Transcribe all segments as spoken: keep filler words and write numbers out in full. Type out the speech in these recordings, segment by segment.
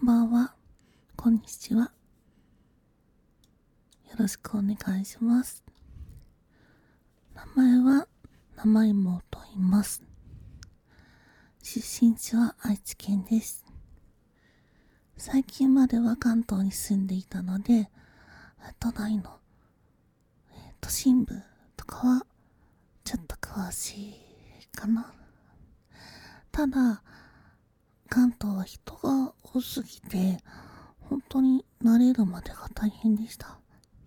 んばんは、こんにちは。よろしくお願いします。名前は生芋と言います。出身地は愛知県です。最近までは関東に住んでいたので、都内の、えー都心部とかはちょっと詳しいかな。ただ、関東は人が多すぎて、本当に慣れるまでが大変でした。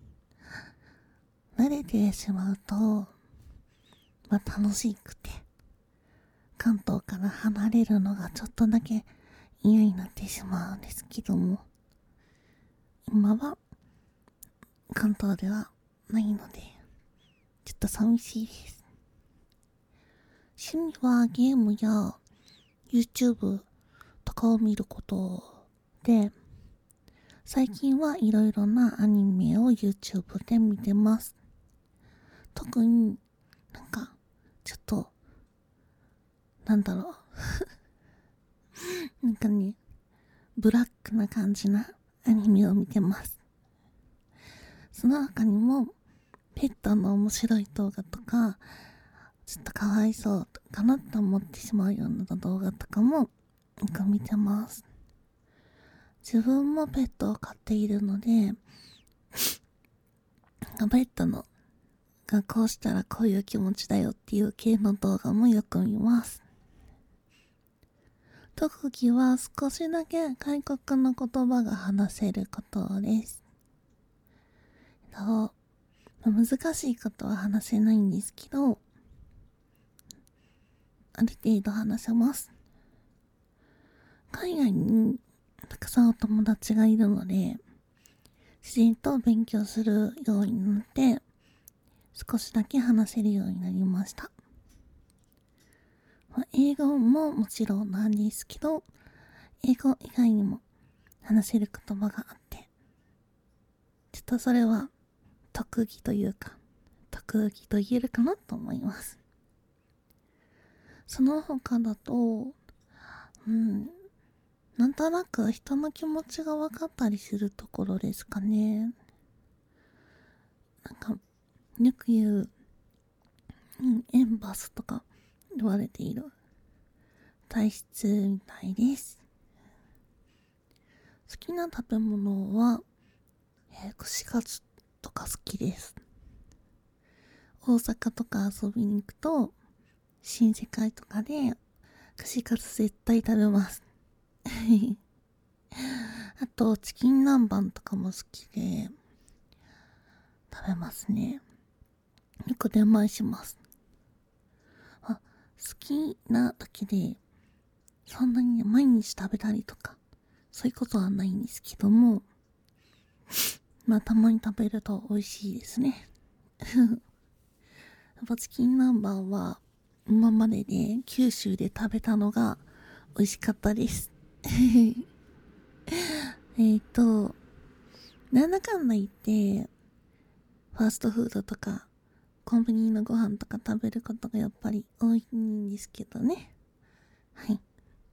慣れてしまうと、まあ、楽しくて、関東から離れるのがちょっとだけ嫌になってしまうんですけども、今は関東ではないので、ちょっと寂しいです。趣味はゲームや YouTube とかを見ることで、最近はいろいろなアニメを YouTube で見てます。特になんかちょっとなんだろうなんかねブラックな感じなアニメを見てます。その他にもペットの面白い動画とか、ちょっとかわいそうかなって思ってしまうような動画とかもよく見てます。自分もペットを飼っているので、ペットのがこうしたらこういう気持ちだよっていう系の動画もよく見ます。特技は少しだけ外国の言葉が話せることです。と難しいことは話せないんですけど、ある程度話せます。海外にたくさんお友達がいるので、自然と勉強するようになって、少しだけ話せるようになりました。まあ、英語ももちろんなんですけど、英語以外にも話せる言葉があって、ちょっとそれは特技というか、特技と言えるかなと思います。その他だと、うん、なんとなく人の気持ちが分かったりするところですかね。なんか、よく言う、うん、エンバスとか言われている体質みたいです。好きな食べ物は、えー、串カツとか好きです。大阪とか遊びに行くと、新世界とかで串カツ絶対食べます。あと、チキン南蛮とかも好きで、食べますね。よく出前します。あ、好きなだけで、そんなに、ね、毎日食べたりとか、そういうことはないんですけども、まあ、たまに食べると美味しいですね。やっぱチキン南蛮は、今までで九州で食べたのが美味しかったです。えっと、なんだかんだ言って、ファーストフードとか、コンビニのご飯とか食べることがやっぱり多いんですけどね。はい。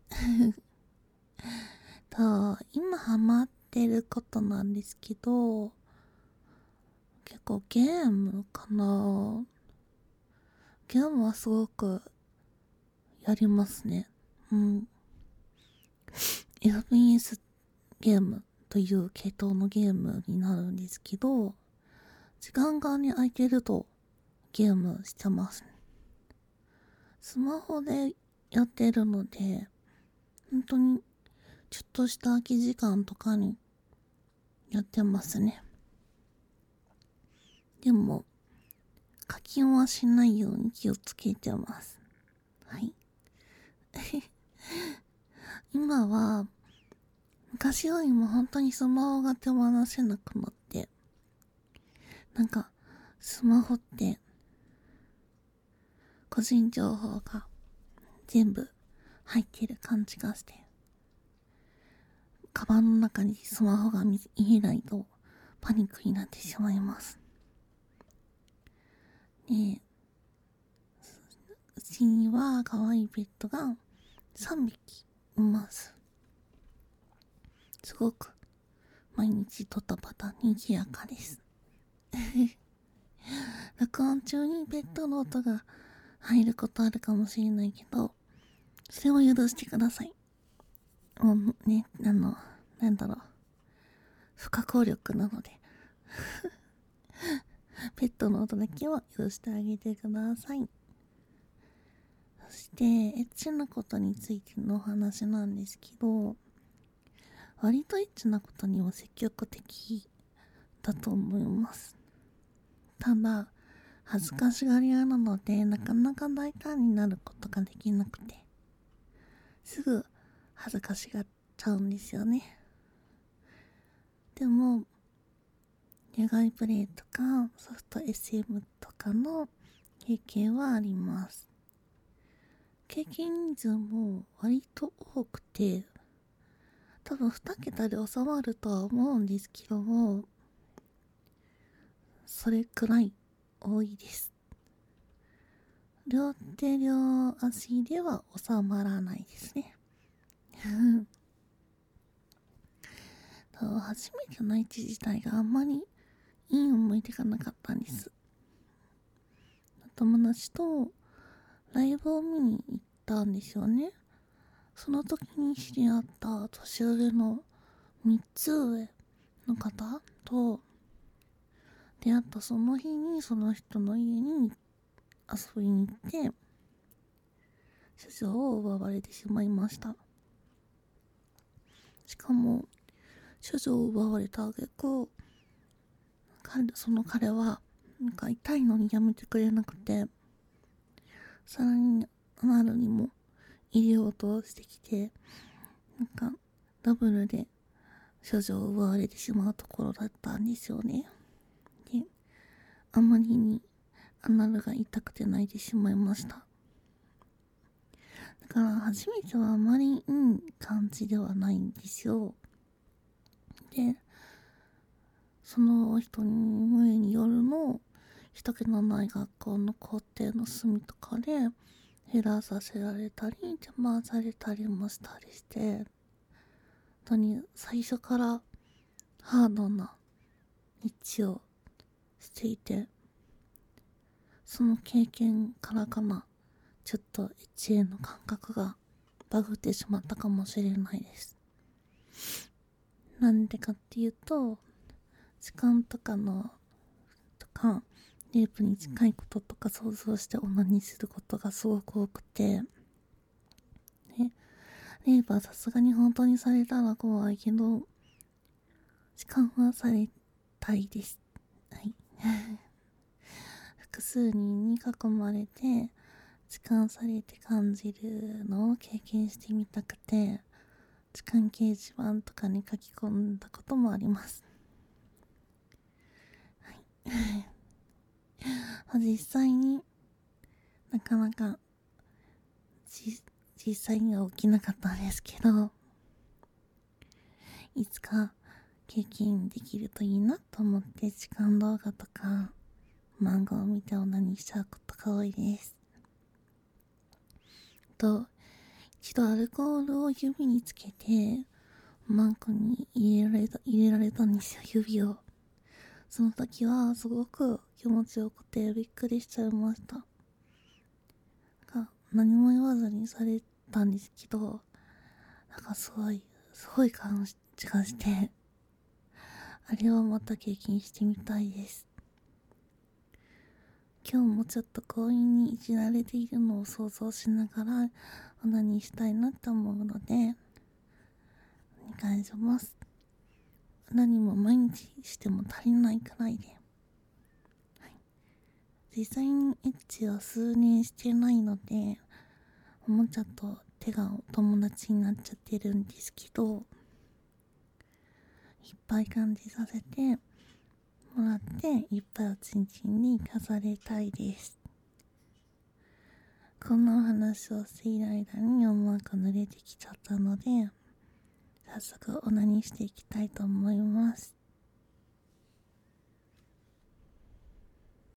と、今ハマってることなんですけど、結構ゲームかな。ゲームはすごくやりますね。うん。エフピーエス ゲームという系統のゲームになるんですけど、時間がね空いてるとゲームしてます。スマホでやってるので、本当にちょっとした空き時間とかにやってますね。でも、課金はしないように気をつけてます。はい。今は、昔よりも本当にスマホが手放せなくなって、なんか、スマホって個人情報が全部入ってる感じがして、カバンの中にスマホが見えないとパニックになってしまいます。で、うちには可愛いペットがさんびきいます。 すごく毎日ドタバタにぎやかです。録音中にペットの音が入ることあるかもしれないけど、それを許してください。もうね、あの、なんだろう、不可抗力なのでペットの音だけは許してあげてください。そしてエッチなことについてのお話なんですけど、割とエッチなことには積極的だと思います。ただ恥ずかしがり屋なので、なかなか大胆になることができなくて、すぐ恥ずかしがっちゃうんですよね。でも野外プレイとかソフト エスエム とかの経験はあります。経験人数も割と多くて、多分に桁で収まるとは思うんですけども、それくらい多いです。両手両足では収まらないですね。初めてのエッチ自体があんまりいい思い出がなかったんです。友達とライブを見に行ったんですよね。その時に知り合った年上のみっつ上の方と出会ったその日に、その人の家に遊びに行って処女を奪われてしまいました。しかも処女を奪われた挙句、その彼はなんか痛いのにやめてくれなくて、さらにアナルにも入れようとしてきて、なんかダブルで処女を奪われてしまうところだったんですよね。で、あまりにアナルが痛くて泣いてしまいました。だから初めてはあまりいい感じではないんですよ。で、その人に無理に夜の人気のない学校の校庭の隅とかで減らさせられたり邪魔されたりもしたりして、本当に最初からハードな道をしていて、その経験からかな、ちょっとエッチへの感覚がバグってしまったかもしれないです。なんでかっていうと、時間とかのとかレイプに近いこととか想像してオナニーすることがすごく多くて、ね、レイプはさすがに本当にされたら怖いけど、時間はされたいです。はい複数人に囲まれて時間されて感じるのを経験してみたくて、時間掲示板とかに書き込んだこともあります。はい実際になかなか実際には起きなかったんですけど、いつか経験できるといいなと思って時間動画とか漫画を見てオナニーしちゃうことが多いです。と一度アルコールを指につけてマンコに入れられた入れられたんですよ、指を。その時はすごく気持ちよくてびっくりしちゃいました。なんか何も言わずにされたんですけど、なんかすごいすごい感じがして、あれはまた経験してみたいです。今日もちょっと強引にいじられているのを想像しながらオナニーしたいなと思うのでお願いします。何も毎日しても足りないくらいで、はい、実際にエッチは数年してないので、おもちゃと手がお友達になっちゃってるんですけど、いっぱい感じさせてもらっていっぱいおちんちんに飾れたいです。こんなお話をしている間に思わず濡れてきちゃったので、早速オナニーしていきたいと思います。